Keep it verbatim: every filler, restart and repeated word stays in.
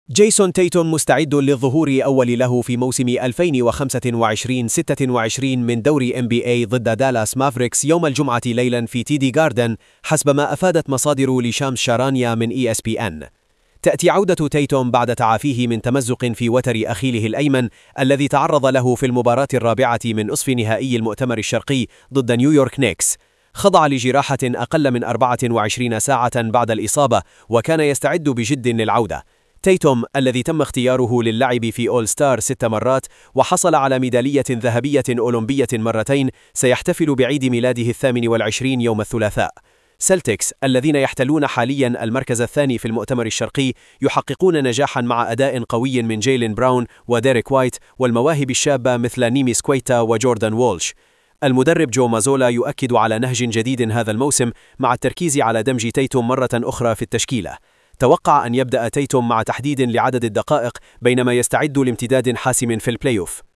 جيسون تيتوم مستعد للظهور أول له في موسم ألفين وخمسة وعشرين ستة وعشرين من دوري إن بي إيه ضد دالاس مافريكس يوم الجمعة ليلا في تي دي جاردن، حسب ما أفادت مصادر لشامس شارانيا من إي إس بي إن. تأتي عودة تيتوم بعد تعافيه من تمزق في وتر أخيله الأيمن الذي تعرض له في المباراة الرابعة من نصف نهائي المؤتمر الشرقي ضد نيويورك نيكس. خضع لجراحة أقل من أربعة وعشرين ساعة بعد الإصابة، وكان يستعد بجد للعودة. تيتوم الذي تم اختياره للعب في أول ستار ست مرات وحصل على ميدالية ذهبية أولمبية مرتين، سيحتفل بعيد ميلاده الثامن والعشرين يوم الثلاثاء. سلتكس الذين يحتلون حاليا المركز الثاني في المؤتمر الشرقي يحققون نجاحا مع أداء قوي من جيلين براون وديريك وايت والمواهب الشابة مثل نيمي سكويتا وجوردان وولش. المدرب جو مازولا يؤكد على نهج جديد هذا الموسم مع التركيز على دمج تيتوم مرة أخرى في التشكيلة. توقع أن يبدأ تيتوم مع تحديد لعدد الدقائق بينما يستعد لامتداد حاسم في البلاي أوف.